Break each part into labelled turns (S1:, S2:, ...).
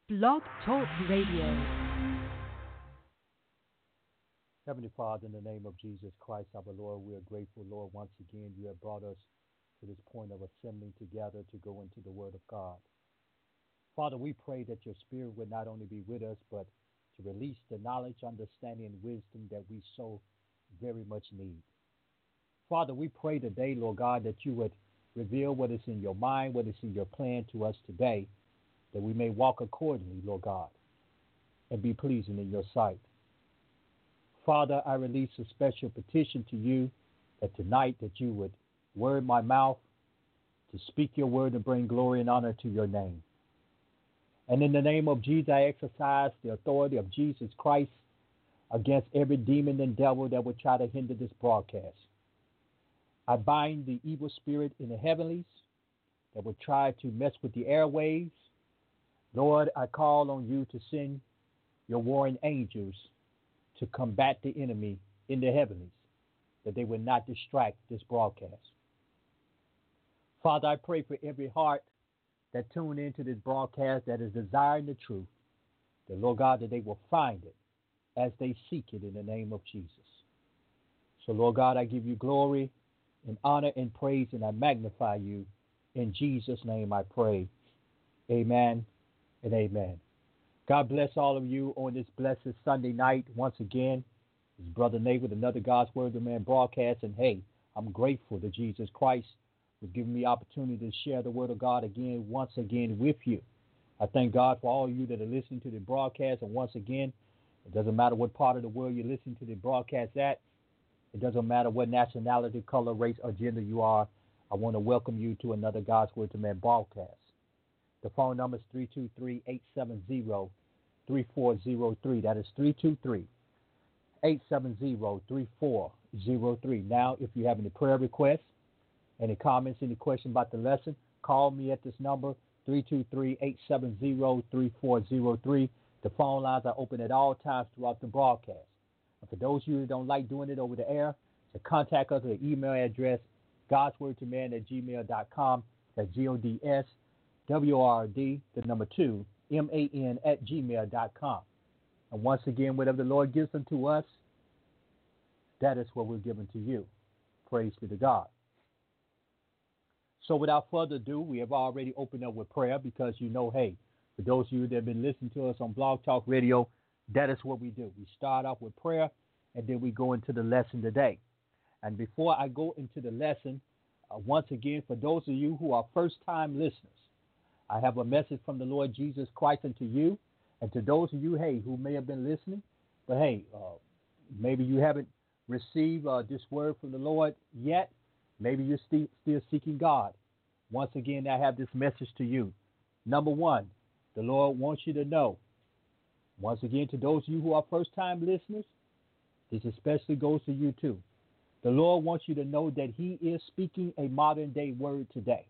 S1: Blog Talk Radio.
S2: Heavenly Father, in the name of Jesus Christ, our Lord, we are grateful, Lord, once again you have brought us to this point of assembling together to go into the Word of God. Father, we pray that your Spirit would not only be with us, but to release the knowledge, understanding, and wisdom that we so very much need. Father, we pray today, Lord God, that you would reveal what is in your mind, what is in your plan to us today, that we may walk accordingly, Lord God, and be pleasing in your sight. Father, I release a special petition to you that tonight that you would word my mouth to speak your word and bring glory and honor to your name. And in the name of Jesus, I exercise the authority of Jesus Christ against every demon and devil that would try to hinder this broadcast. I bind the evil spirit in the heavenlies that would try to mess with the airwaves. Lord, I call on you to send your warring angels to combat the enemy in the heavenlies, that they would not distract this broadcast. Father, I pray for every heart that tune into this broadcast that is desiring the truth, that, Lord God, that they will find it as they seek it in the name of Jesus. So, Lord God, I give you glory and honor and praise, and I magnify you. In Jesus' name I pray. Amen and amen. God bless all of you on this blessed Sunday night. Once again, it's Brother Nate with another God's Word to Man broadcast. And hey, I'm grateful to Jesus Christ for giving me opportunity to share the Word of God once again with you. I thank God for all of you that are listening to the broadcast. And once again, it doesn't matter what part of the world you're listening to the broadcast at. It doesn't matter what nationality, color, race, or gender you are. I want to welcome you to another God's Word to Man broadcast. The phone number is 323-870-3403. That is 323-870-3403. Now, if you have any prayer requests, any comments, any questions about the lesson, call me at this number, 323-870-3403. The phone lines are open at all times throughout the broadcast. And for those of you who don't like doing it over the air, to contact us at the email address, godswordtoman@gmail.com. That's GODSWRD, the number 2, MAN @gmail.com. And once again, whatever the Lord gives unto us, that is what we're giving to you. Praise be to God. So without further ado, we have already opened up with prayer because you know, hey, for those of you that have been listening to us on Blog Talk Radio, that is what we do. We start off with prayer, and then we go into the lesson today. And before I go into the lesson, once again, for those of you who are first-time listeners, I have a message from the Lord Jesus Christ unto you, and to those of you, hey, who may have been listening, but hey, maybe you haven't received this word from the Lord yet. Maybe you're still seeking God. Once again, I have this message to you. Number one, the Lord wants you to know. Once again, to those of you who are first-time listeners, this especially goes to you too. The Lord wants you to know that he is speaking a modern-day word today.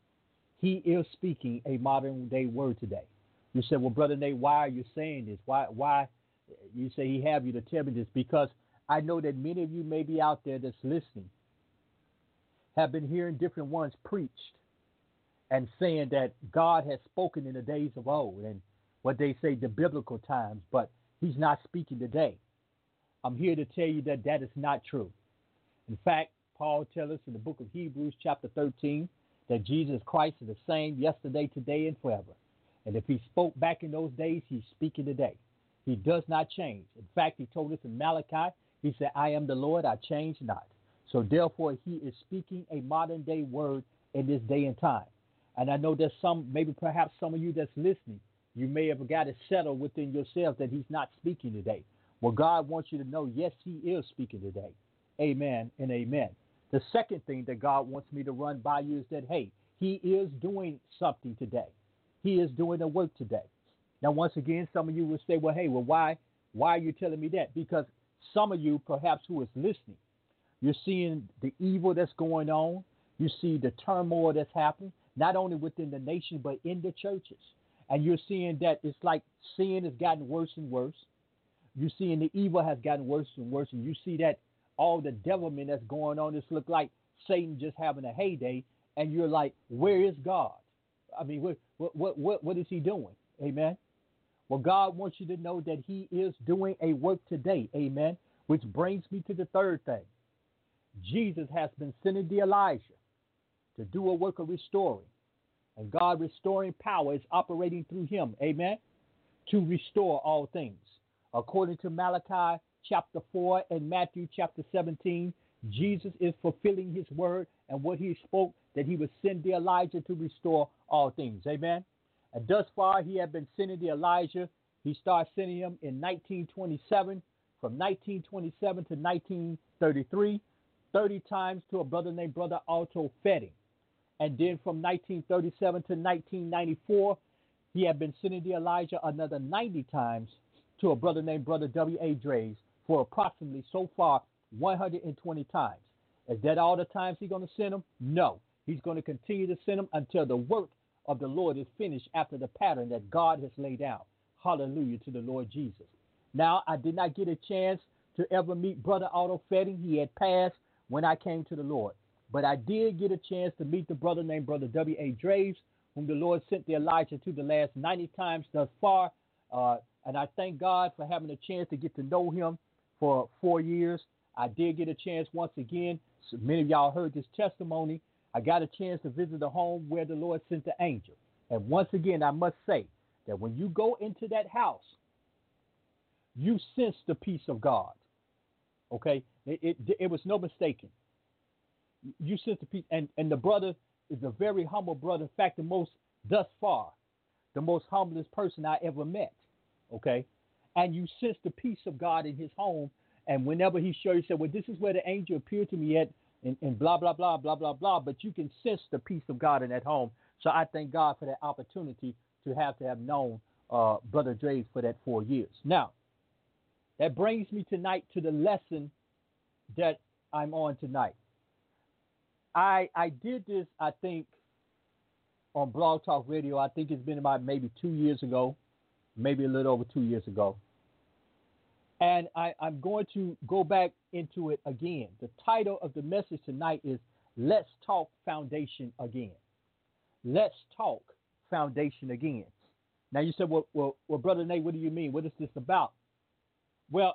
S2: He is speaking a modern-day word today. You said, well, Brother Nate, why are you saying this? Why? You say he have you to tell me this? Because I know that many of you may be out there that's listening, have been hearing different ones preached and saying that God has spoken in the days of old and what they say the biblical times, but he's not speaking today. I'm here to tell you that that is not true. In fact, Paul tells us in the book of Hebrews chapter 13 that Jesus Christ is the same yesterday, today, and forever. And if he spoke back in those days, he's speaking today. He does not change. In fact, he told us in Malachi, he said, I am the Lord, I change not. So therefore, he is speaking a modern day word in this day and time. And I know there's perhaps some of you that's listening, you may have got it settled within yourself that he's not speaking today. Well, God wants you to know, yes, he is speaking today. Amen and amen. The second thing that God wants me to run by you is that, hey, he is doing something today. He is doing the work today. Now, once again, some of you will say, well, hey, why are you telling me that? Because some of you, perhaps who is listening, you're seeing the evil that's going on. You see the turmoil that's happening, not only within the nation, but in the churches. And you're seeing that it's like sin has gotten worse and worse. You're seeing the evil has gotten worse and worse. And you see that all the devilment that's going on, it's look like Satan just having a heyday. And you're like, where is God? I mean, what is he doing? Amen. Well, God wants you to know that he is doing a work today. Amen. Which brings me to the third thing. Jesus has been sending the Elijah to do a work of restoring. And God restoring power is operating through him. Amen. To restore all things. According to Malachi chapter 4 and Matthew chapter 17, Jesus is fulfilling his word and what he spoke, that he would send the Elijah to restore all things. Amen. And thus far, he had been sending the Elijah. He started sending him in 1927, from 1927 to 1933, 30 times to a brother named Brother Otto Fetting. And then from 1937 to 1994, he had been sending the Elijah another 90 times to a brother named Brother W.A. Draves for approximately so far 120 times. Is that all the times he's going to send them? No. He's going to continue to send them until the work of the Lord is finished after the pattern that God has laid out. Hallelujah to the Lord Jesus. Now, I did not get a chance to ever meet Brother Otto Fetting. He had passed when I came to the Lord. But I did get a chance to meet the brother named Brother W.A. Draves, whom the Lord sent the Elijah to the last 90 times thus far. And I thank God for having a chance to get to know him for 4 years. I did get a chance once again. So many of y'all heard this testimony. I got a chance to visit the home where the Lord sent the angel. And once again, I must say that when you go into that house, you sense the peace of God. Okay? It was no mistaking. You sense the peace. And the brother is a very humble brother. In fact, thus far, the most humblest person I ever met. Okay? And you sense the peace of God in his home. And whenever he showed you, he said, well, this is where the angel appeared to me at, and blah, blah, blah, blah, blah, blah. But you can sense the peace of God in that home. So I thank God for that opportunity to have known Brother Draves for that 4 years. Now, that brings me tonight to the lesson that I'm on tonight. I did this, I think, on Blog Talk Radio. I think it's been about maybe 2 years ago, maybe a little over 2 years ago. And I'm going to go back into it again. The title of the message tonight is Let's Talk Foundation Again. Let's talk foundation again. Now you said, well, Brother Nate, what do you mean? What is this about? Well,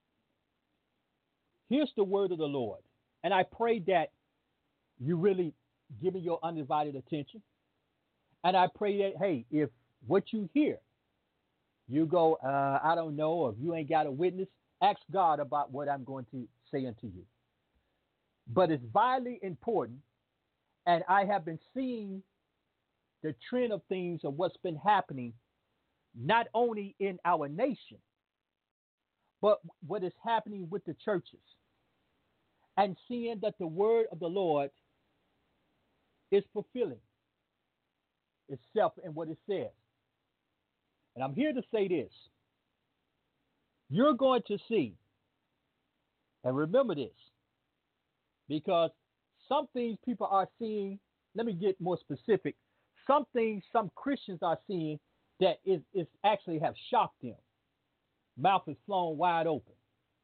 S2: here's the word of the Lord. And I pray that you really give me your undivided attention. And I pray that, hey, if what you hear, you go, I don't know, or if you ain't got a witness, ask God about what I'm going to say unto you. But it's vitally important, and I have been seeing the trend of things of what's been happening, not only in our nation, but what is happening with the churches, and seeing that the word of the Lord is fulfilling itself in what it says. And I'm here to say this. You're going to see, and remember this, because some things people are seeing, let me get more specific, some things some Christians are seeing that is actually have shocked them. Mouth is flown wide open.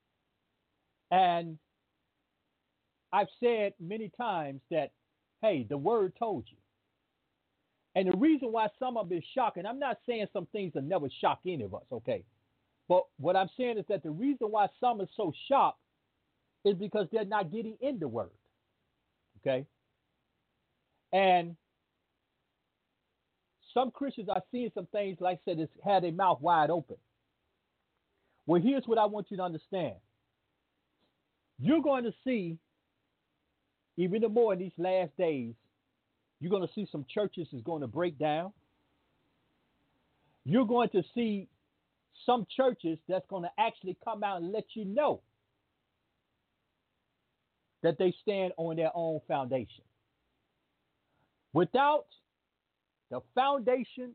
S2: And I've said many times that, hey, the word told you. And the reason why some of it is shocking, I'm not saying some things will never shock any of us, okay? But what I'm saying is that the reason why some are so shocked is because they're not getting in the word, okay? And some Christians are seeing some things, like I said, it's had their mouth wide open. Well, here's what I want you to understand. You're going to see, even more in these last days, you're going to see some churches is going to break down. You're going to see some churches that's going to actually come out and let you know that they stand on their own foundation. Without the foundation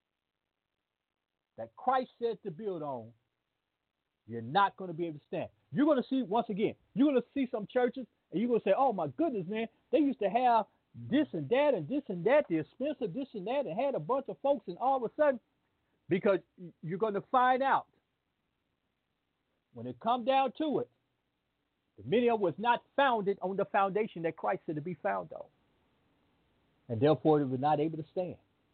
S2: that Christ said to build on, you're not going to be able to stand. You're going to see, once again, you're going to see some churches, and you're going to say, oh, my goodness, man, they used to have this and that and this and that, the expensive this and that, and had a bunch of folks, and all of a sudden, because you're going to find out, when it comes down to it, the many of was not founded on the foundation that Christ said to be found on. And therefore, they were not able to stand.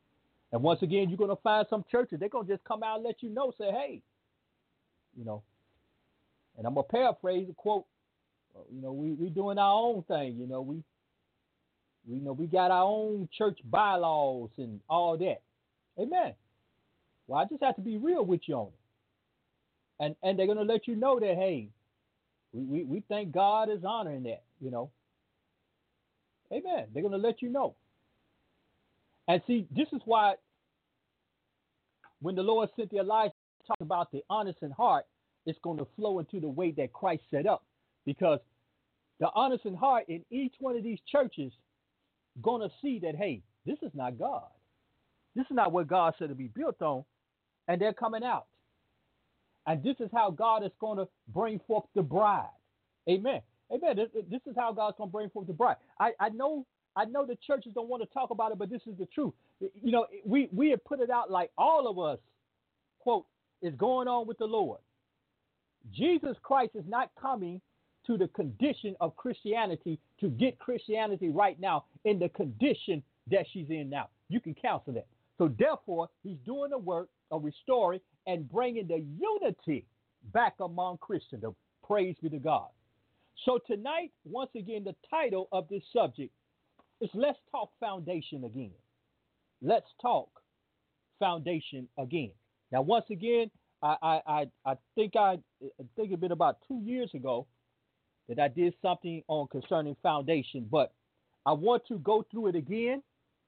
S2: And once again, you're going to find some churches, they're going to just come out and let you know, say, hey, you know, and I'm going to paraphrase the quote, you know, we doing our own thing, you know, we got our own church bylaws and all that. Amen. Well, I just have to be real with you on it. And they're going to let you know that, hey, we think God is honoring that, you know. Amen. They're going to let you know. And see, this is why when the Lord sent the Elijah to talk about the honest in heart, it's going to flow into the way that Christ set up. Because the honest in heart in each one of these churches going to see that, hey, this is not God. This is not what God said to be built on. And they're coming out. And this is how God is going to bring forth the bride. Amen. Amen. This is how God's going to bring forth the bride. I know the churches don't want to talk about it, but this is the truth. You know, we have put it out like all of us, quote, is going on with the Lord. Jesus Christ is not coming to the condition of Christianity to get Christianity right now in the condition that she's in now. You can counsel that. So therefore, he's doing the work of restoring and bringing the unity back among Christendom. Praise be to God. So tonight, once again, the title of this subject is Let's Talk Foundation Again. Let's talk foundation again. Now, once again, I think it's been about 2 years ago that I did something on concerning foundation, but I want to go through it again.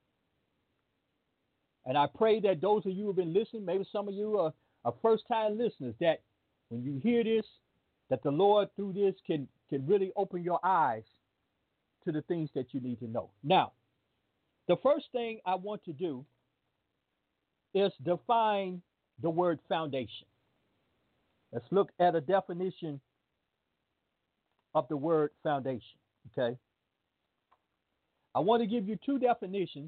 S2: And I pray that those of you who have been listening, maybe some of you are first-time listeners, that when you hear this, that the Lord through this can really open your eyes to the things that you need to know. Now, the first thing I want to do is define the word foundation. Let's look at a definition of the word foundation, okay? I want to give you two definitions,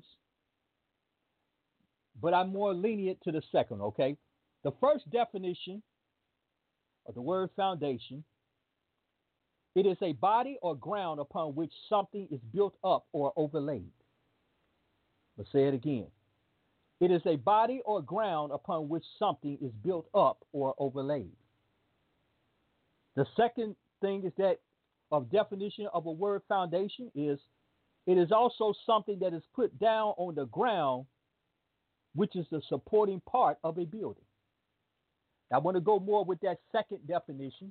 S2: but I'm more lenient to the second, okay? The first definition of the word foundation, it is a body or ground upon which something is built up or overlaid. Let's say it again. It is a body or ground upon which something is built up or overlaid. The second thing is that of definition of a word foundation is it is also something that is put down on the ground, which is the supporting part of a building. I want to go more with that second definition.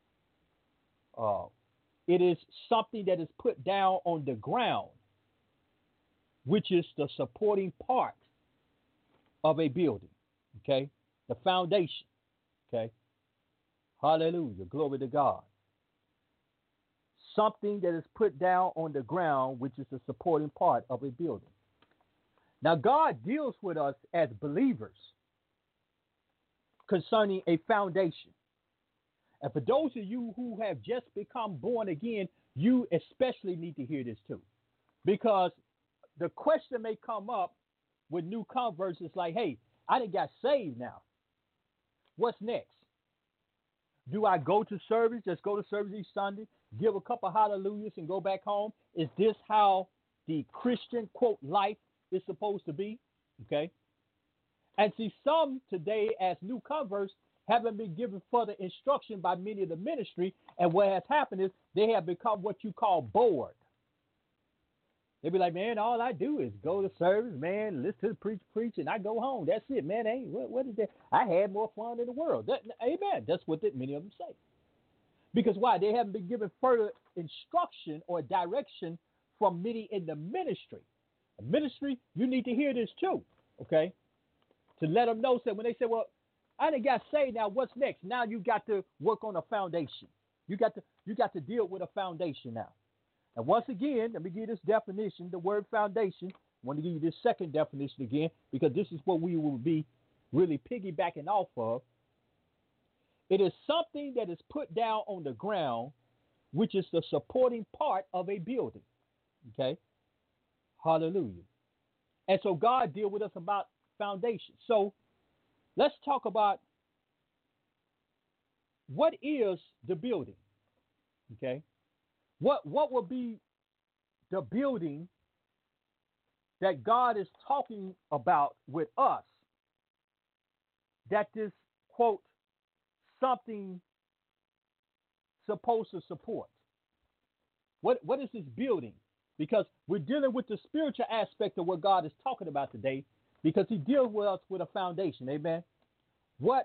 S2: It is something that is put down on the ground, which is the supporting part of a building. Okay? The foundation. Okay? Hallelujah. Glory to God. Something that is put down on the ground, which is the supporting part of a building. Now, God deals with us as believers concerning a foundation. And for those of you who have just become born again, you especially need to hear this too. Because the question may come up with new converts. It's like, hey, I done got saved now. What's next? Do I go to service, just go to service each Sunday, give a couple hallelujahs and go back home? Is this how the Christian, quote, life is supposed to be? Okay. And see, some today as new converts haven't been given further instruction by many of the ministry. And what has happened is they have become what you call bored. They be like, man, all I do is go to service, man, listen to the preach, and I go home. That's it, man. Hey, what is that? I had more fun in the world. Amen. That's what many of them say. Because why? They haven't been given further instruction or direction from many in the ministry. The ministry, you need to hear this too, okay? To let them know, so when they say, well, I done got saved, now what's next? Now you got to work on a foundation. You got to deal with a foundation now. And once again, let me give you this definition, the word foundation. I want to give you this second definition again, because this is what we will be really piggybacking off of. It is something that is put down on the ground, which is the supporting part of a building. Okay? Hallelujah. And so God deal with us about foundation. So let's talk about what is the building. Okay? What will be the building that God is talking about with us, that this, quote, something supposed to support? What is this building? Because we're dealing with the spiritual aspect of what God is talking about today, because he deals with us with a foundation. Amen. What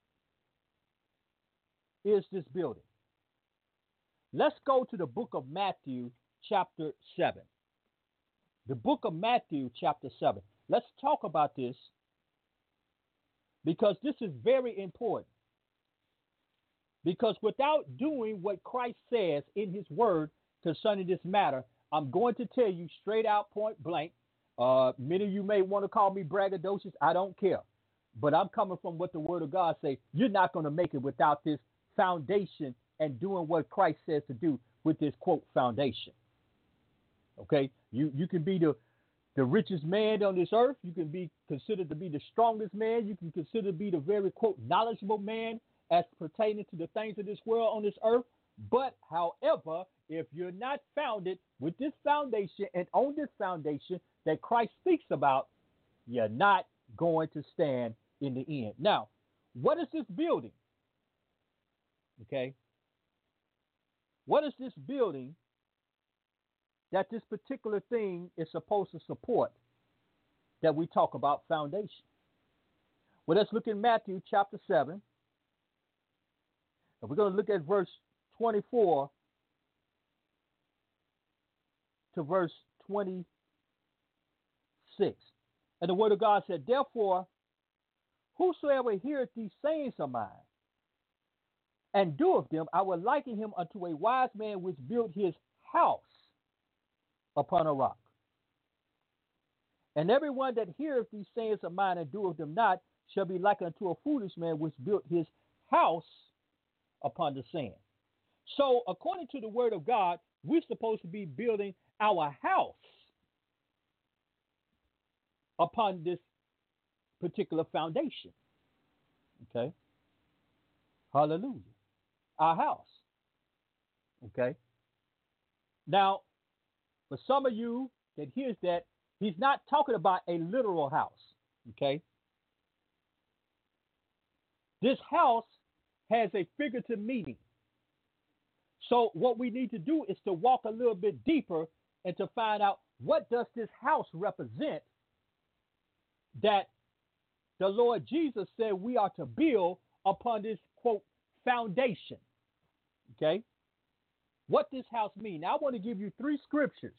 S2: is this building? Let's go to the book of Matthew, chapter 7. The book of Matthew, chapter 7. Let's talk about this, because this is very important. Because without doing what Christ says in his word concerning this matter, I'm going to tell you straight out, point blank. Many of you may want to call me braggadocious. I don't care. But I'm coming from what the word of God says. You're not going to make it without this foundation and doing what Christ says to do with this, quote, foundation. Okay? You can be the richest man on this earth. You can be considered to be the strongest man. You can consider to be the very, quote, knowledgeable man as pertaining to the things of this world on this earth. But, however, if you're not founded with this foundation and on this foundation that Christ speaks about, you're not going to stand in the end. Now, what is this building? Okay? What is this building that this particular thing is supposed to support that we talk about foundation? Well, let's look in Matthew chapter 7. And we're going to look at verse 24 to verse 26. And the word of God said, therefore, whosoever heareth these sayings of mine, and doeth them, I will liken him unto a wise man which built his house upon a rock. And everyone that heareth these sayings of mine and doeth them not shall be likened unto a foolish man which built his house upon the sand. So, according to the word of God, we're supposed to be building our house upon this particular foundation. Okay? Hallelujah. Our house. Okay? Now, for some of you that hears that, he's not talking about a literal house. Okay? This house has a figurative meaning. So what we need to do is to walk a little bit deeper and to find out, what does this house represent that the Lord Jesus said we are to build upon this, quote, foundation. Okay? What this house mean? Now, I want to give you 3 scriptures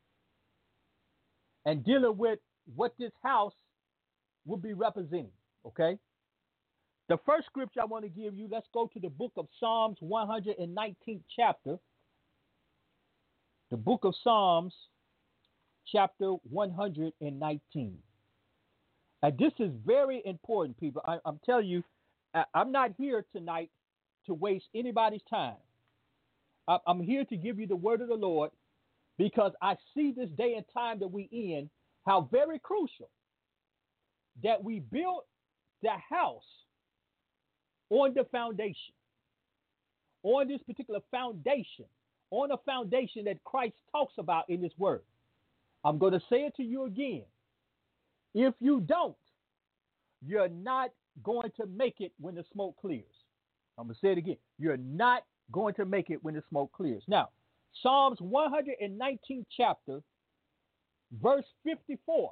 S2: and dealing with what this house will be representing. Okay? The first scripture I want to give you, let's go to the book of Psalms 119th chapter. The book of Psalms, chapter 119. And this is very important, people. I'm telling you, I'm not here tonight to waste anybody's time. I'm here to give you the word of the Lord, because I see this day and time that we in, how very crucial that we build the house on the foundation, on this particular foundation, on a foundation that Christ talks about in his word. I'm going to say it to you again. If you don't, you're not going to make it when the smoke clears. I'm going to say it again. You're not going to make it when the smoke clears. Now, Psalms 119th chapter, verse 54.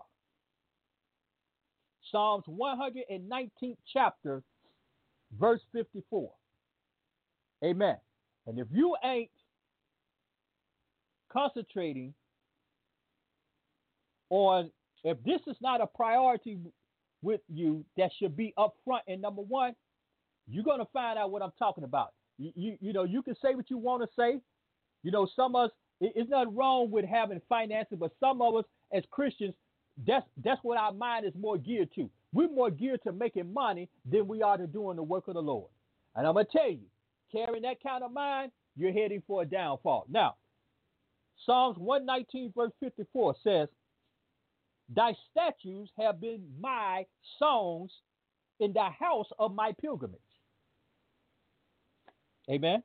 S2: Psalms 119th chapter, verse 54. Amen. And if you ain't concentrating on, if this is not a priority with you that should be up front and number one, you're going to find out what I'm talking about. You know, you can say what you want to say. You know, some of us, it's nothing wrong with having finances, but some of us as Christians, that's what our mind is more geared to. We're more geared to making money than we are to doing the work of the Lord. And I'm going to tell you, carrying that kind of mind, you're heading for a downfall. Now, Psalms 119 verse 54 says, thy statutes have been my songs in the house of my pilgrimage. Amen.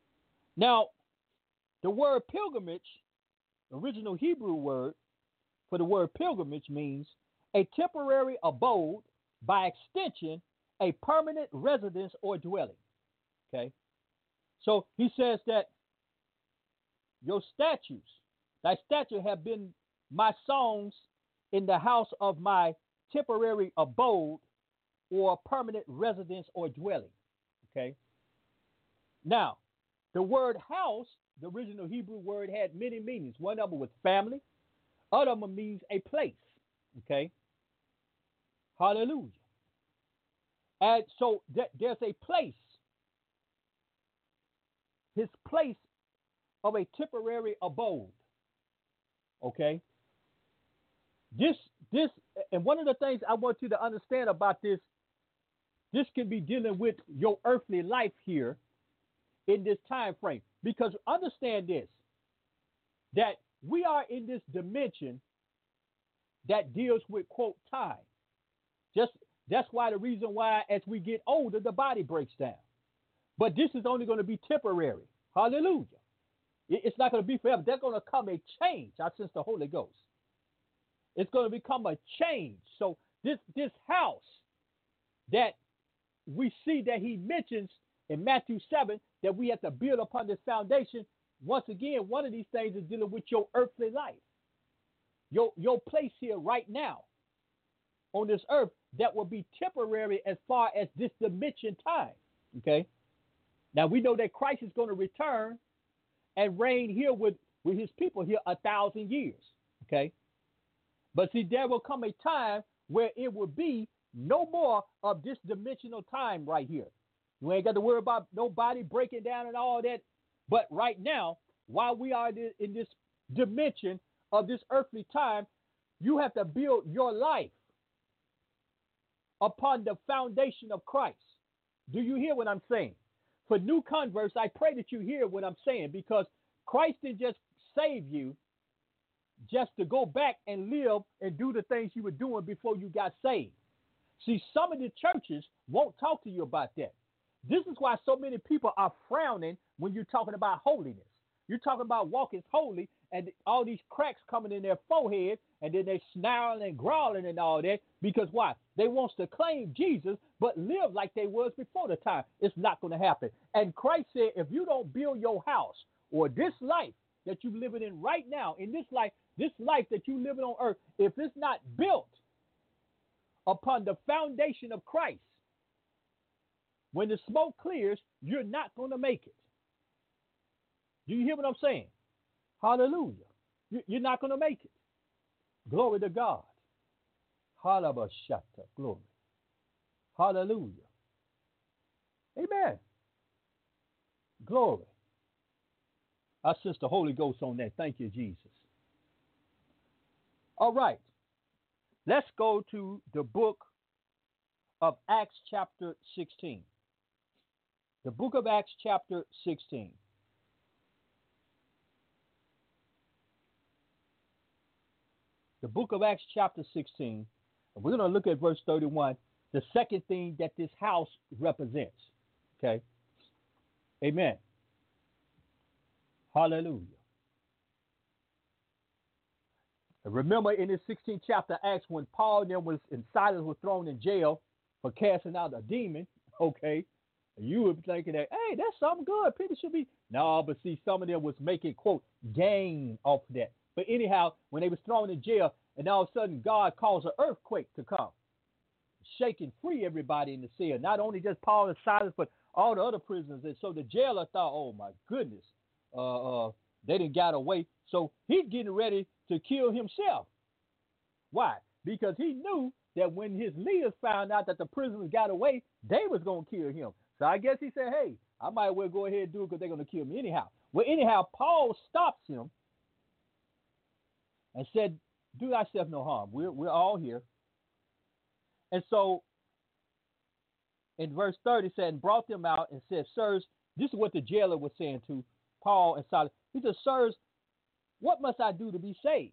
S2: Now, the word pilgrimage, original Hebrew word for the word pilgrimage means a temporary abode, by extension, a permanent residence or dwelling. Okay? So he says that your statues, thy statute have been my songs in the house of my temporary abode or permanent residence or dwelling. Okay? Now, the word house, the original Hebrew word, had many meanings. One of them was family. Other of them means a place. Okay? Hallelujah. And so there's a place. His place of a temporary abode. Okay? This, and one of the things I want you to understand about this can be dealing with your earthly life here in this time frame. Because understand this, that we are in this dimension that deals with, quote, time. That's why the reason why as we get older, the body breaks down. But this is only going to be temporary. Hallelujah. It's not going to be forever. There's going to come a change. I sense the Holy Ghost. It's going to become a change. So this house that we see that he mentions in Matthew 7, that we have to build upon this foundation. Once again, one of these things is dealing with your earthly life. Your place here right now on this earth that will be temporary as far as this dimension time. Okay? Now we know that Christ is going to return and reign here with his people here 1,000 years. Okay? But see, there will come a time where it will be no more of this dimensional time right here. You ain't got to worry about nobody breaking down and all that. But right now, while we are in this dimension of this earthly time, you have to build your life upon the foundation of Christ. Do you hear what I'm saying? For new converts, I pray that you hear what I'm saying, because Christ didn't just save you just to go back and live and do the things you were doing before you got saved. See, some of the churches won't talk to you about that. This is why so many people are frowning when you're talking about holiness. You're talking about walking holy, and all these cracks coming in their forehead, and then they snarling and growling and all that, because why? They wants to claim Jesus, but live like they was before the time. It's not going to happen. And Christ said, if you don't build your house or this life that you're living in right now, in this life that you living on earth, if it's not built upon the foundation of Christ, when the smoke clears, you're not going to make it. Do you hear what I'm saying? Hallelujah. You're not going to make it. Glory to God. Hallelujah. Glory. Hallelujah. Amen. Glory. I sense the Holy Ghost on that. Thank you, Jesus. All right. Let's go to the book of Acts chapter 16. The book of Acts chapter 16. The book of Acts chapter 16. And we're going to look at verse 31, the second thing that this house represents. Okay? Amen. Hallelujah. And remember in this 16th chapter of Acts, when Paul and Silas were thrown in jail for casting out a demon, okay, you would be thinking that, hey, that's something good. People should be. No, but see, some of them was making, quote, gain off that. But anyhow, when they was thrown in jail, and all of a sudden God caused an earthquake to come, shaking free everybody in the cell. Not only just Paul and Silas, but all the other prisoners. And so the jailer thought, oh, my goodness, they didn't got away. So he's getting ready to kill himself. Why? Because he knew that when his leaders found out that the prisoners got away, they was going to kill him. So I guess he said, hey, I might well go ahead and do it because they're going to kill me anyhow. Well, anyhow, Paul stops him and said, do thyself no harm. We're all here. And so in verse 30 said, and brought them out and said, sirs, this is what the jailer was saying to Paul and Silas. He said, sirs, what must I do to be saved?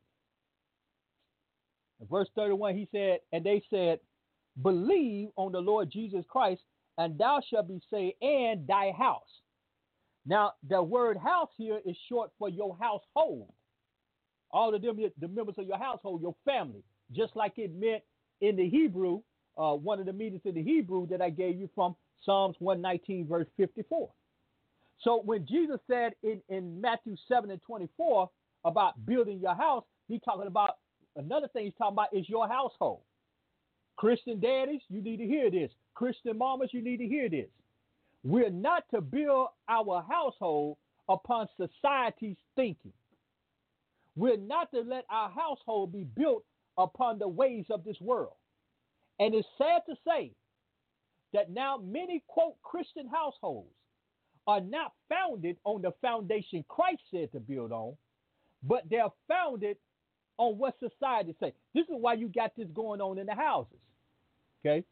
S2: In verse 31, he said, and they said, believe on the Lord Jesus Christ, and thou shalt be saved, and thy house. Now, the word house here is short for your household. All of them, the members of your household, your family, just like it meant in the Hebrew, one of the meanings in the Hebrew that I gave you from Psalms 119, verse 54. So when Jesus said in Matthew 7:24 about building your house, he's talking about another thing he's talking about is your household. Christian daddies, you need to hear this. Christian mamas, you need to hear this. We're not to build our household upon society's thinking. We're not to let our household be built upon the ways of this world. And it's sad to say that now many, quote, Christian households are not founded on the foundation Christ said to build on, but they're founded on what society says. This is why you got this going on in the houses. Okay?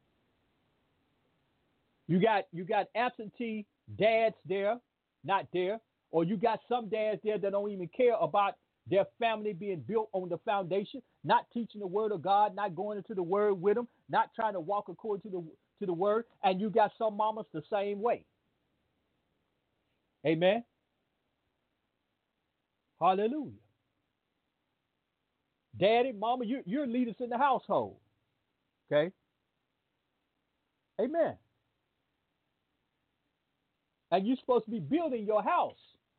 S2: You got absentee dads there, not there, or you got some dads there that don't even care about their family being built on the foundation, not teaching the word of God, not going into the word with them, not trying to walk according to the word, and you got some mamas the same way. Amen. Hallelujah. Daddy, mama, you're leaders in the household. Okay? Amen. And you're supposed to be building your house.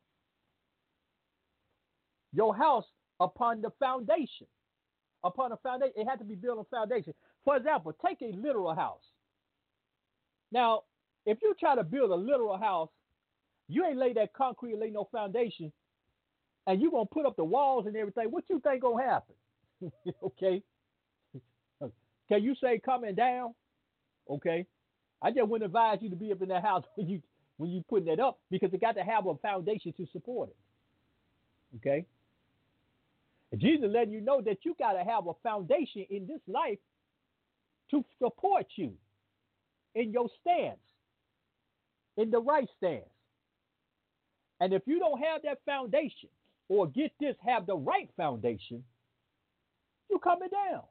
S2: Your house upon the foundation. Upon a foundation. It had to be built on foundation. For example, take a literal house. Now, if you try to build a literal house, you ain't lay that concrete, lay no foundation, and you're going to put up the walls and everything. What you think going to happen? Okay? Can you say coming down? Okay? I just wouldn't advise you to be up in that house when you putting that up, because it got to have a foundation to support it. Okay? And Jesus is letting you know that you got to have a foundation in this life to support you in your stance, in the right stance. And if you don't have that foundation, or get this, have the right foundation, you're coming down.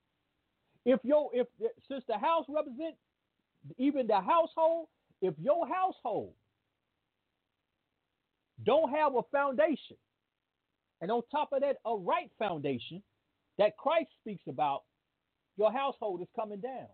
S2: Since the house represents even the household, if your household don't have a foundation, and on top of that, a right foundation that Christ speaks about, your household is coming down.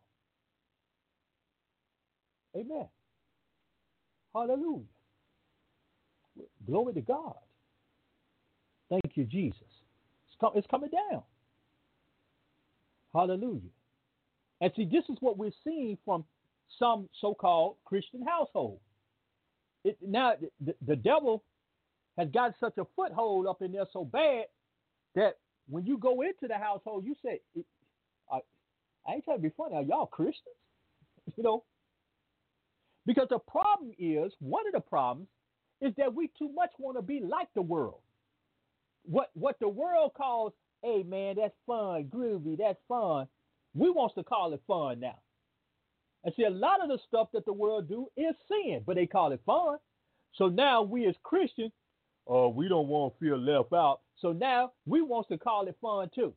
S2: Amen. Hallelujah. Glory to God. Thank you, Jesus. It's coming down. Hallelujah. And see, this is what we're seeing from some so-called Christian households. Now, the devil has got such a foothold up in there so bad that when you go into the household, you say, I ain't trying to be funny. Are y'all Christians? You know? Because the problem is, one of the problems is that we too much want to be like the world. What the world calls, hey man, that's fun, groovy, that's fun. We want to call it fun now. And see, a lot of the stuff that the world do is sin, but they call it fun. So now we as Christians, we don't want to feel left out. So now we want to call it fun too.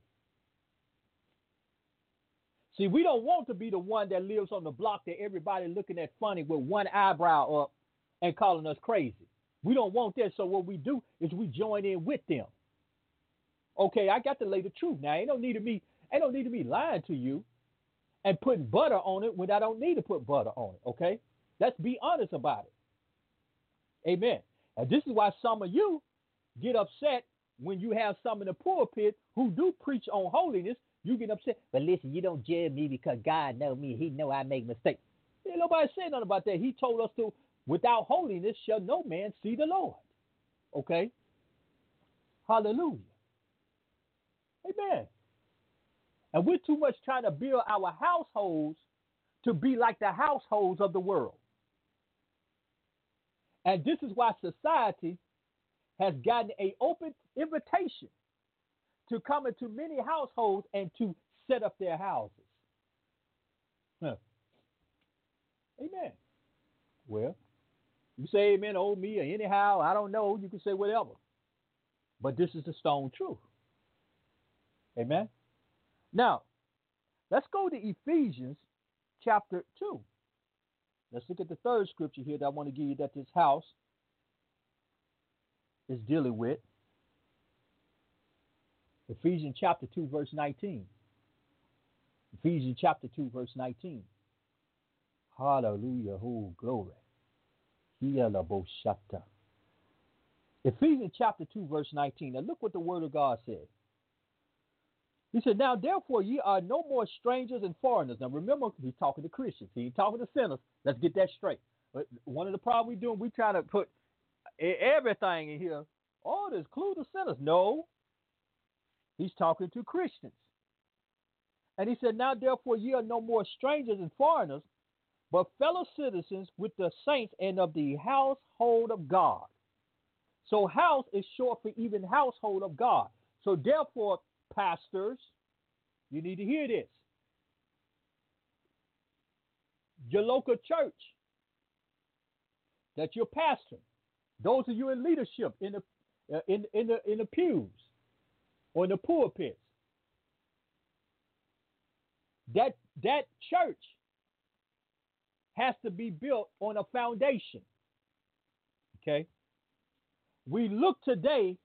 S2: See, we don't want to be the one that lives on the block that everybody looking at funny with one eyebrow up and calling us crazy. We don't want that. So what we do is we join in with them. Okay, I got to lay the truth now. Ain't no need of me lying to you and putting butter on it when I don't need to put butter on it. Okay, let's be honest about it. Amen. And this is why some of you get upset when you have some in the pulpit who do preach on holiness. You get upset, but listen, you don't judge me because God knows me. He know I make mistakes. Ain't nobody said nothing about that. He told us to, without holiness shall no man see the Lord. Okay? Hallelujah. Amen. And we're too much trying to build our households to be like the households of the world. And this is why society has gotten an open invitation to come into many households and to set up their houses. Huh. Amen. Well, you say amen, oh me, or anyhow, I don't know. You can say whatever. But this is the stone truth. Amen. Now, let's go to Ephesians chapter 2. Let's look at the third scripture here that I want to give you that this house is dealing with. Ephesians chapter 2, verse 19. Ephesians chapter 2, verse 19. Hallelujah. Oh, glory. Ephesians chapter 2, verse 19. Now look what the word of God says. He said, now therefore ye are no more strangers and foreigners. Now remember, he's talking to Christians. He ain't talking to sinners. Let's get that straight. But one of the problems we're doing, we try to put everything in here. Oh, there's clue to sinners. No. He's talking to Christians. And he said, now therefore ye are no more strangers and foreigners, but fellow citizens with the saints and of the household of God. So house is short for even household of God. So therefore, pastors, you need to hear this. Your local church that you're pastoring, those of you in leadership in the pews or in the pulpits, that church has to be built on a foundation. Okay? We look today,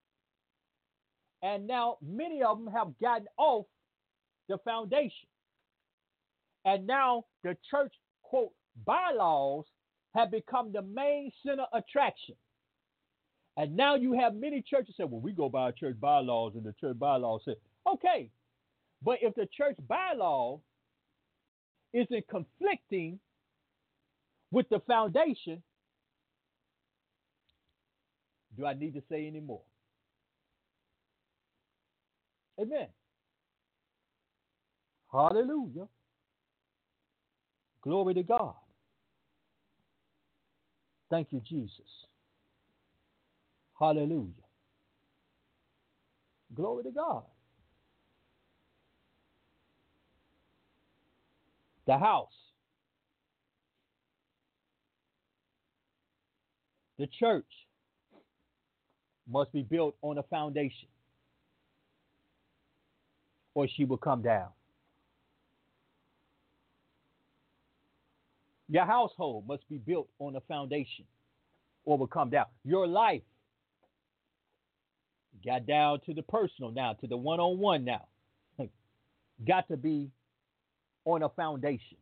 S2: and now many of them have gotten off the foundation. And now the church, quote, bylaws have become the main center attraction. And now you have many churches say, well, we go by church bylaws, and the church bylaws say, okay, but if the church bylaw isn't conflicting with the foundation, do I need to say any more? Amen. Hallelujah. Glory to God. Thank you, Jesus. Hallelujah. Glory to God. The house, the church must be built on a foundation, or she will come down. Your household must be built on a foundation, or will come down. Your life got down to the personal now, to the one-on-one now. Got to be on a foundation.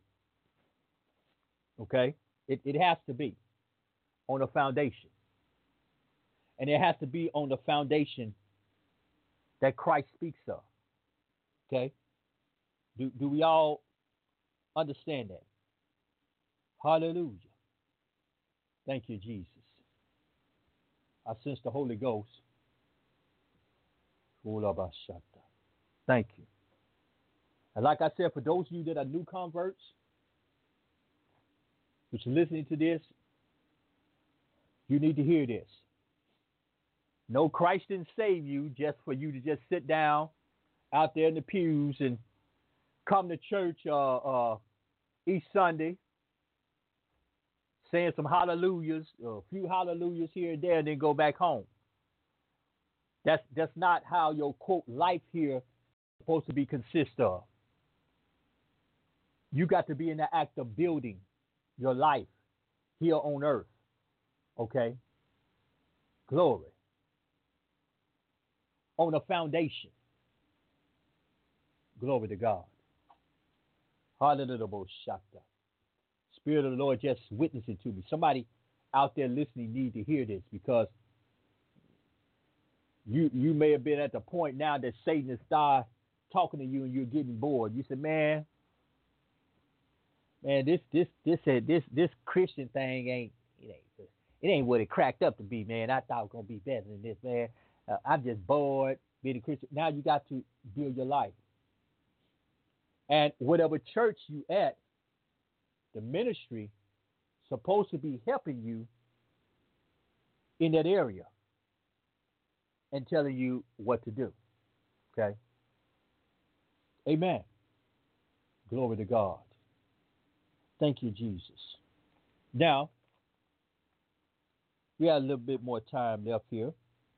S2: Okay? It has to be on a foundation. And it has to be on the foundation that Christ speaks of. Okay? Do we all understand that? Hallelujah. Thank you, Jesus. I sense the Holy Ghost. Thank you. And like I said, for those of you that are new converts, which are listening to this, you need to hear this. No, Christ didn't save you just for you to just sit down out there in the pews and come to church each Sunday, saying some hallelujahs, a few hallelujahs here and there, and then go back home. That's not how your, quote, life here is supposed to be consist of. You got to be in the act of building your life here on earth. Okay? Glory. On a foundation. Glory to God. Hallelujah. Spirit of the Lord just witnessing to me. Somebody out there listening need to hear this, because you may have been at the point now that Satan has started talking to you and you're getting bored. You said, man, this Christian thing it ain't what it cracked up to be, man. I thought it was gonna be better than this, man. I'm just bored being a Christian. Now you got to build your life. And whatever church you at, the ministry supposed to be helping you in that area and telling you what to do. Okay? Amen. Glory to God. Thank you, Jesus. Now, we have a little bit more time left here.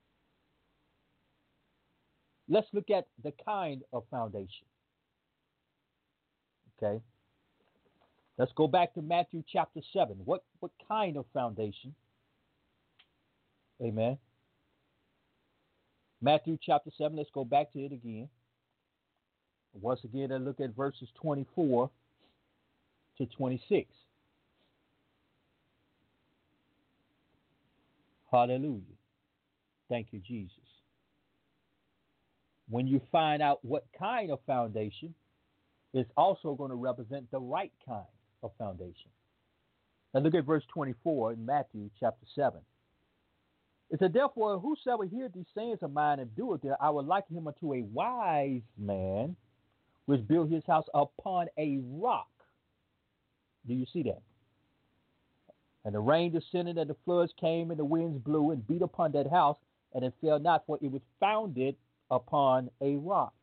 S2: Let's look at the kind of foundation. Okay? Let's go back to Matthew chapter 7. What kind of foundation? Amen. Matthew chapter 7, let's go back to it again. Once again, let's look at verses 24 to 26. Hallelujah. Thank you, Jesus. When you find out what kind of foundation, it's also going to represent the right kind of foundation. Now look at verse 24 in Matthew chapter 7. It said, therefore, whosoever heareth these sayings of mine and doeth them, I will liken him unto a wise man which built his house upon a rock. Do you see that? And the rain descended, and the floods came, and the winds blew and beat upon that house, and it fell not, for it was founded upon a rock.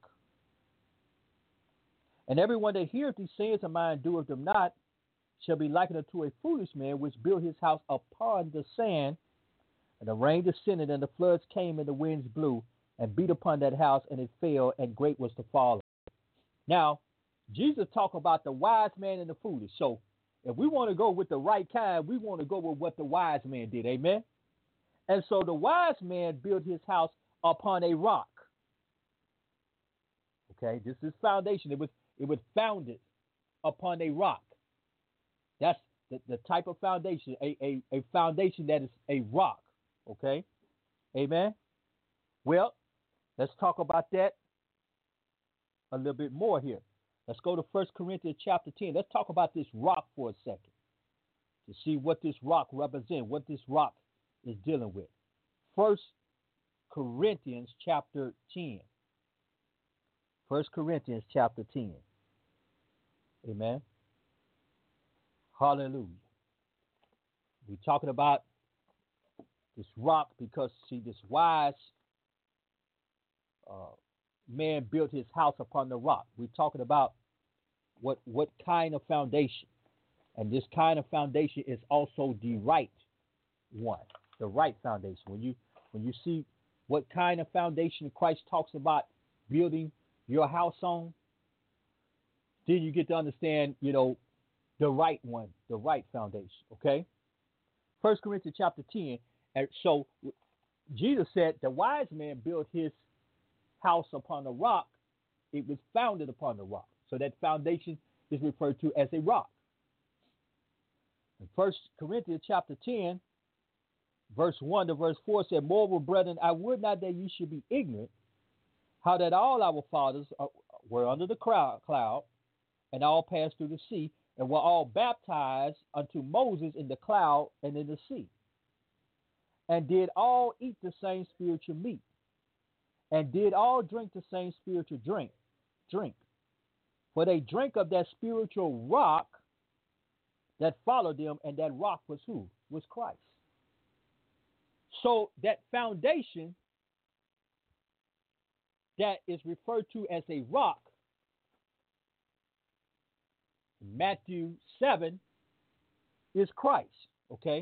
S2: And everyone that heareth these sayings of mine and doeth them not shall be likened unto a foolish man which built his house upon the sand. And the rain descended, and the floods came, and the winds blew and beat upon that house, and it fell, and great was the fall. Now, Jesus talked about the wise man and the foolish. So if we want to go with the right kind, we want to go with what the wise man did. Amen? And so the wise man built his house upon a rock. Okay, this is foundation. It was founded upon a rock. That's the type of foundation, a foundation that is a rock. Okay, amen. Well, let's talk about that a little bit more here. Let's go to 1 Corinthians chapter 10. Let's talk about this rock for a second to see what this rock represents, what this rock is dealing with. 1 Corinthians chapter 10. 1 Corinthians chapter 10. Amen. Hallelujah. We're talking about this rock because, see, this wise man built his house upon the rock. We're talking about what kind of foundation. And this kind of foundation is also the right one, the right foundation. When you see what kind of foundation Christ talks about building your house on, then you get to understand, the right one, the right foundation, okay? 1 Corinthians chapter 10. And so Jesus said the wise man built his house upon a rock. It was founded upon the rock. So that foundation is referred to as a rock. In 1 Corinthians chapter 10, verse 1 to verse 4 said, moreover, brethren, I would not that ye should be ignorant, how that all our fathers were under the cloud, and all passed through the sea, and were all baptized unto Moses in the cloud and in the sea, and did all eat the same spiritual meat, and did all drink the same spiritual drink. For they drank of that spiritual rock that followed them, and that rock was who? Was Christ. So that foundation that is referred to as a rock, Matthew 7, is Christ, okay?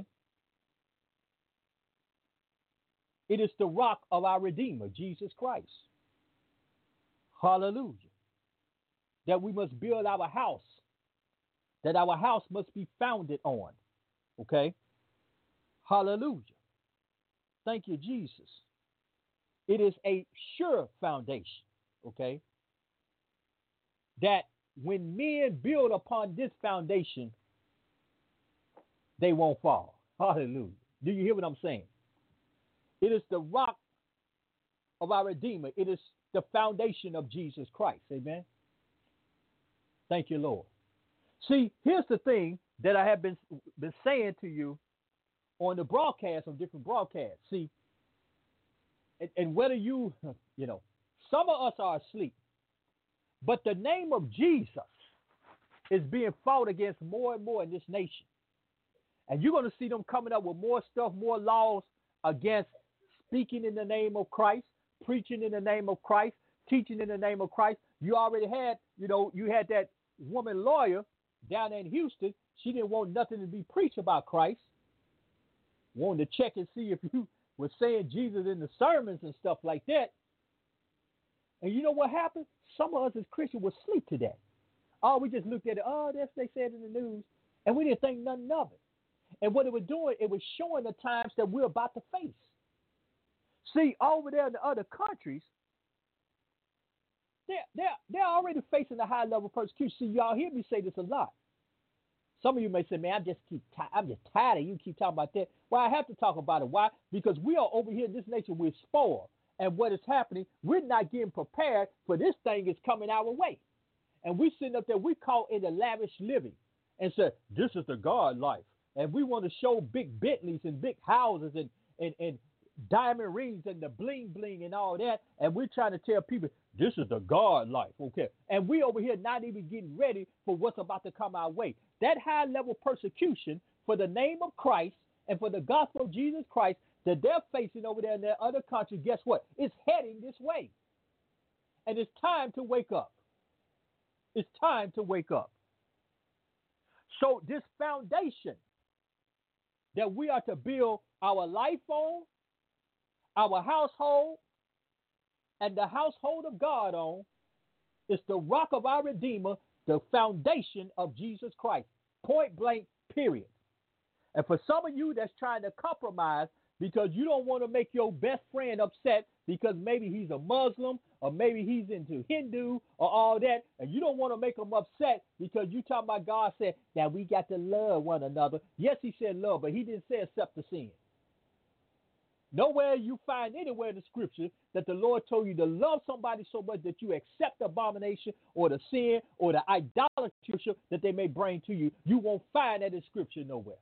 S2: It is the rock of our Redeemer, Jesus Christ. Hallelujah. That we must build our house, that our house must be founded on, okay? Hallelujah. Thank you, Jesus. It is a sure foundation, okay? That when men build upon this foundation, they won't fall. Hallelujah. Do you hear what I'm saying? It is the rock of our Redeemer. It is the foundation of Jesus Christ. Amen. Thank you, Lord. See, here's the thing that I have been saying to you on the broadcast, on different broadcasts. See, and whether some of us are asleep, but the name of Jesus is being fought against more and more in this nation. And you're going to see them coming up with more stuff, more laws against speaking in the name of Christ, preaching in the name of Christ, teaching in the name of Christ. You already had, you had that woman lawyer down in Houston. She didn't want nothing to be preached about Christ. Wanted to check and see if you were saying Jesus in the sermons and stuff like that. And you know what happened? Some of us as Christians were asleep to that. Oh, we just looked at it. Oh, that's what they said in the news. And we didn't think nothing of it. And what it was doing, it was showing the times that we're about to face. See, over there in the other countries, they're already facing a high level of persecution. See, y'all hear me say this a lot. Some of you may say, man, I'm just tired of you keep talking about that. Well, I have to talk about it. Why? Because we are over here in this nation, we're spoiled. And what is happening, we're not getting prepared for this thing is coming our way. And we sitting up there, we caught in the lavish living and said, this is the God life. And we want to show big Bentleys and big houses and diamond rings and the bling bling and all that. And we're trying to tell people, this is the God life, okay? And we over here not even getting ready for what's about to come our way. That high level persecution for the name of Christ and for the gospel of Jesus Christ that they're facing over there in their other country, guess what? It's heading this way. And it's time to wake up. It's time to wake up. So this foundation that we are to build our life on, our household, and the household of God on, is the rock of our Redeemer, the foundation of Jesus Christ. Point blank, period. And for some of you that's trying to compromise because you don't want to make your best friend upset because maybe he's a Muslim or maybe he's into Hindu or all that, and you don't want to make him upset because you talking about God said that we got to love one another. Yes, he said love, but he didn't say accept the sin. Nowhere you find anywhere in the scripture that the Lord told you to love somebody so much that you accept the abomination or the sin or the idolatry that they may bring to you. You won't find that in scripture nowhere.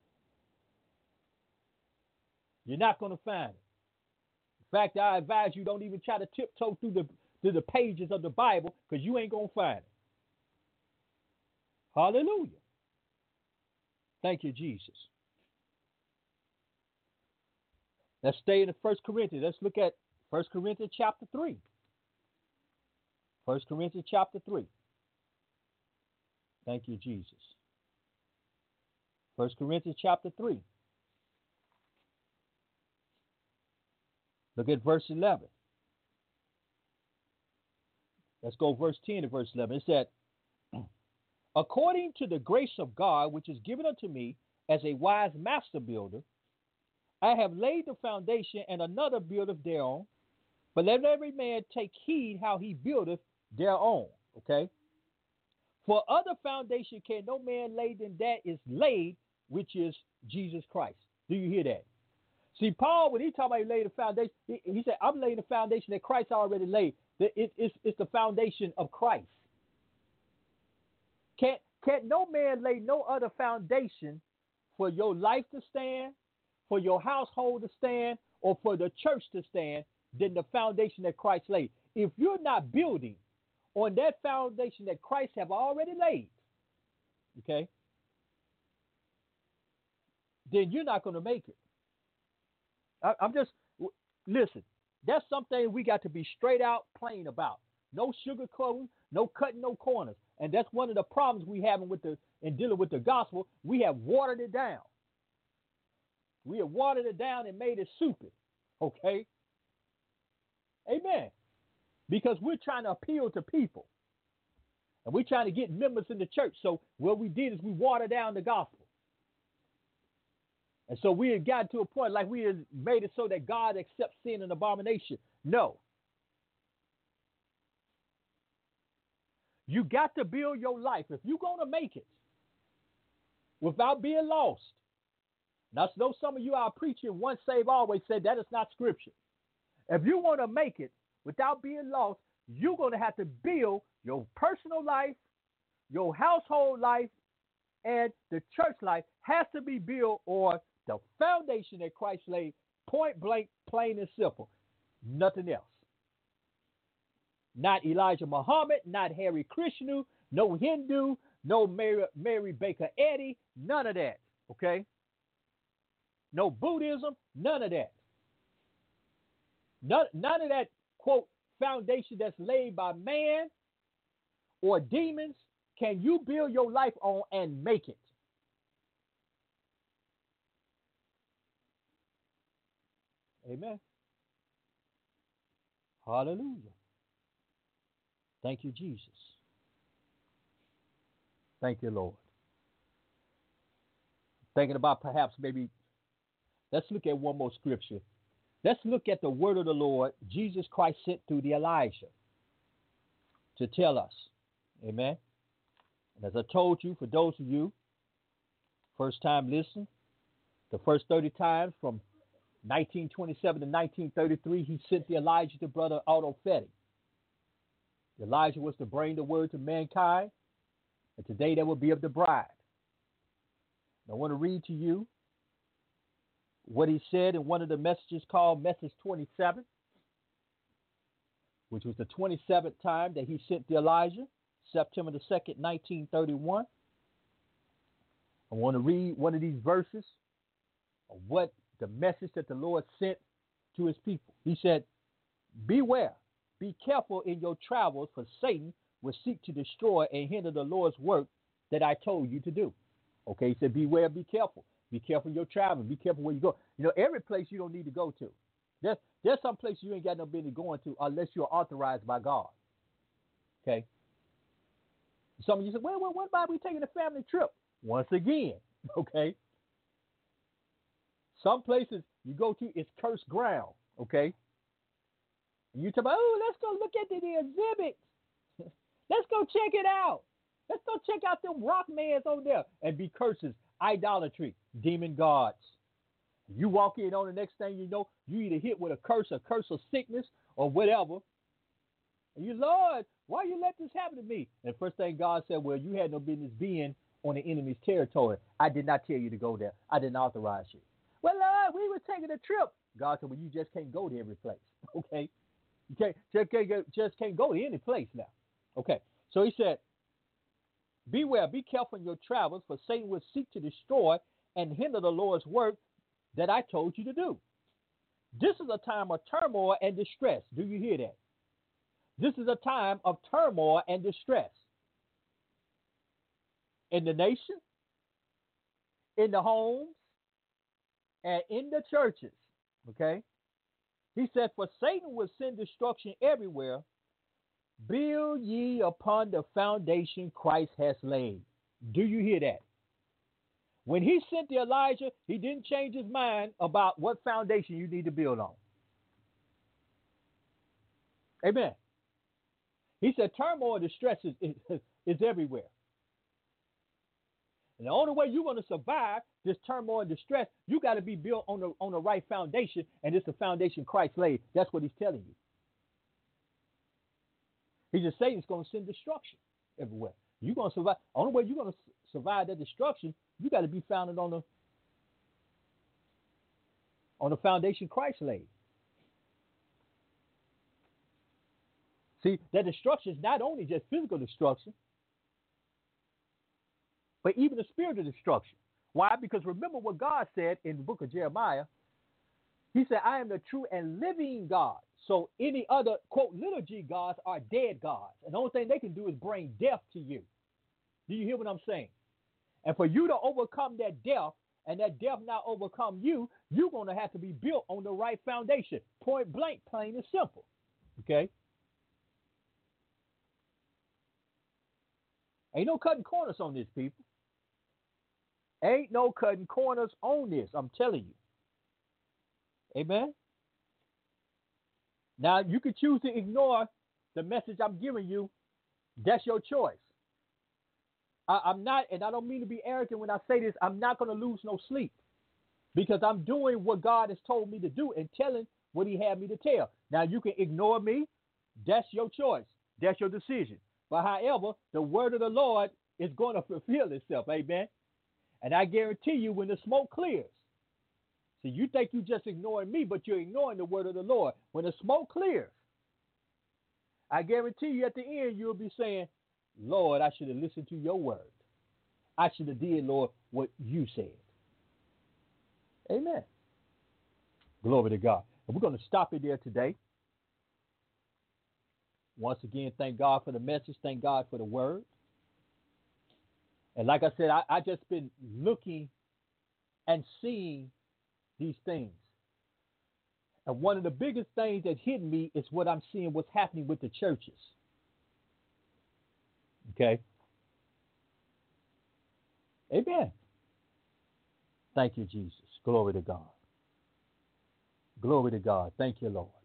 S2: You're not going to find it. In fact, I advise you don't even try to tiptoe through the pages of the Bible because you ain't going to find it. Hallelujah. Thank you, Jesus. Let's stay in the 1 Corinthians. Let's look at 1 Corinthians chapter 3. 1 Corinthians chapter 3. Thank you, Jesus. 1 Corinthians chapter 3. Look at verse 11. Let's go verse 10 to verse 11. It said, according to the grace of God, which is given unto me as a wise master builder, I have laid the foundation, and another buildeth thereon. But let every man take heed how he buildeth thereon. Okay? For other foundation can no man lay than that is laid, which is Jesus Christ. Do you hear that? See, Paul, when he talk about he laid the foundation, he said, I'm laying the foundation that Christ already laid. It's the foundation of Christ. Can't no man lay no other foundation for your life to stand, for your household to stand, or for the church to stand than the foundation that Christ laid. If you're not building on that foundation that Christ have already laid, okay, then you're not going to make it. Listen, that's something we got to be straight out plain about. No sugarcoating, no cutting no corners. And that's one of the problems we having in dealing with the gospel. We have watered it down. We have watered it down and made it stupid. Okay? Amen. Because we're trying to appeal to people. And we're trying to get members in the church. So what we did is we watered down the gospel. And so we had gotten to a point like we had made it so that God accepts sin and abomination. No. You got to build your life. If you're going to make it without being lost. Now, I know some of you are preaching once saved, always said that is not scripture. If you want to make it without being lost, you're going to have to build your personal life, your household life, and the church life has to be built on the foundation that Christ laid, point blank, plain and simple. Nothing else. Not Elijah Muhammad, not Harry Krishna, no Hindu, no Mary Baker Eddy, none of that, okay? No Buddhism, none of that. None of that, quote, foundation that's laid by man or demons can you build your life on and make it. Amen. Hallelujah. Thank you, Jesus. Thank you, Lord. Thinking about perhaps maybe, let's look at one more scripture Let's look at the word of the Lord Jesus Christ sent through the Elijah to tell us. Amen. And as I told you, for those of you first time listening, the first 30 times from 1927 to 1933, he sent the Elijah to Brother Otto Fetty. Elijah was to bring the word to mankind, and today that will be of the bride. I want to read to you what he said in one of the messages called Message 27, which was the 27th time that he sent the Elijah, September the 2nd, 1931. I want to read one of these verses of what the message that the Lord sent to his people. He said, beware, be careful in your travels, for Satan will seek to destroy and hinder the Lord's work that I told you to do. Okay, he said, beware, be careful. Be careful in your travel. Be careful where you go. You know, every place you don't need to go to. There's some places you ain't got no business going to unless you're authorized by God. Okay? Some of you say, well, what about we taking a family trip? Once again, okay? Some places you go to is cursed ground, okay? And you talk about, oh, let's go look at the exhibits. Let's go check it out. Let's go check out them rock mans over there. And be curses, idolatry, demon gods. You walk in on the next thing you know, you either hit with a curse of sickness, or whatever. And you, Lord, why you let this happen to me? And the first thing God said, well, you had no business being on the enemy's territory. I did not tell you to go there. I didn't authorize you. Well, Lord, we were taking a trip. God said, well, you just can't go to every place. Okay? You just can't go to any place now. Okay. So he said, beware, be careful in your travels, for Satan will seek to destroy and hinder the Lord's work that I told you to do. This is a time of turmoil and distress. Do you hear that? This is a time of turmoil and distress in the nation, in the homes, and in the churches. Okay? He said, for Satan will send destruction everywhere. Build ye upon the foundation Christ has laid. Do you hear that? When he sent the Elijah, he didn't change his mind about what foundation you need to build on. Amen. He said turmoil and distress is everywhere. And the only way you're going to survive this turmoil and distress, you got to be built on the right foundation, and it's the foundation Christ laid. That's what he's telling you. He just saying Satan's going to send destruction everywhere. You're going to survive. The only way you're going to survive that destruction, you got to be founded on the foundation Christ laid. See, that destruction is not only just physical destruction, but even the spiritual destruction. Why? Because remember what God said in the book of Jeremiah. He said, I am the true and living God. So any other, quote, little g gods are dead gods. And the only thing they can do is bring death to you. Do you hear what I'm saying? And for you to overcome that death, and that death not overcome you, you're going to have to be built on the right foundation. Point blank, plain and simple. Okay? Ain't no cutting corners on this, people. Ain't no cutting corners on this. I'm telling you. Amen? Now, you can choose to ignore the message I'm giving you. That's your choice. I'm not, and I don't mean to be arrogant when I say this, I'm not going to lose no sleep because I'm doing what God has told me to do and telling what he had me to tell. Now, you can ignore me. That's your choice. That's your decision. But however, the word of the Lord is going to fulfill itself. Amen. And I guarantee you when the smoke clears, see, you think you just ignoring me, but you're ignoring the word of the Lord. When the smoke clears, I guarantee you at the end, you'll be saying, Lord, I should have listened to your word. I should have did, Lord, what you said. Amen. Glory to God. And we're going to stop it there today. Once again, thank God for the message. Thank God for the word. And like I said, I just been looking and seeing these things. And one of the biggest things that hit me is what I'm seeing, what's happening with the churches. Okay. Amen. Thank you, Jesus. Glory to God. Glory to God. Thank you, Lord.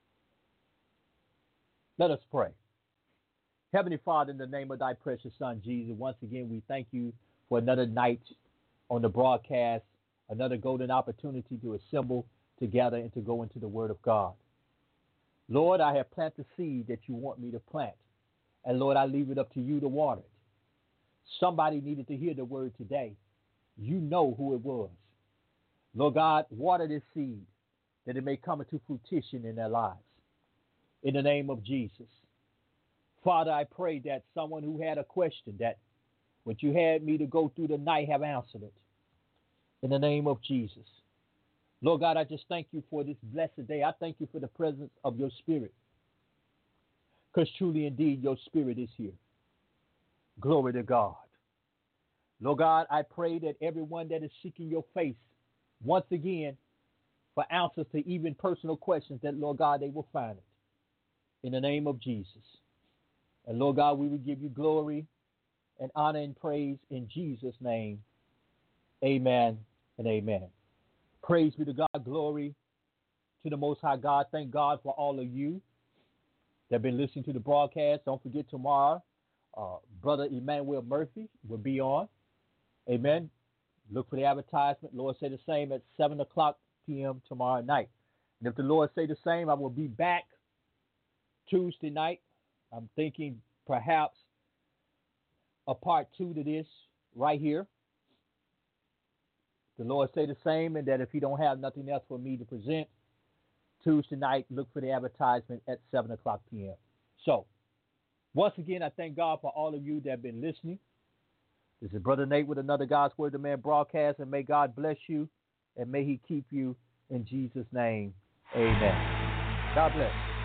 S2: Let us pray. Heavenly Father, in the name of thy precious Son, Jesus, once again, we thank you for another night on the broadcast, another golden opportunity to assemble together and to go into the Word of God. Lord, I have planted the seed that you want me to plant. And Lord, I leave it up to you to water it. Somebody needed to hear the word today. You know who it was. Lord God, water this seed that it may come into fruition in their lives. In the name of Jesus. Father, I pray that someone who had a question, that what you had me to go through the night have answered it. In the name of Jesus. Lord God, I just thank you for this blessed day. I thank you for the presence of your spirit. Because truly, indeed, your spirit is here. Glory to God. Lord God, I pray that everyone that is seeking your face, once again, for answers to even personal questions, that, Lord God, they will find it. In the name of Jesus. And Lord God, we will give you glory and honor and praise in Jesus' name. Amen and amen. Praise be to God. Glory to the Most High God. Thank God for all of you that have been listening to the broadcast. Don't forget tomorrow, Brother Emmanuel Murphy will be on. Amen. Look for the advertisement. Lord say the same at 7 o'clock p.m. tomorrow night. And if the Lord say the same, I will be back Tuesday night. I'm thinking perhaps a part 2 to this right here. The Lord say the same, and that if he don't have nothing else for me to present, Tuesday night, look for the advertisement at 7 o'clock p.m. So, once again, I thank God for all of you that have been listening. This is Brother Nate with another God's Word to Man broadcast, and may God bless you, and may he keep you in Jesus' name. Amen. God bless.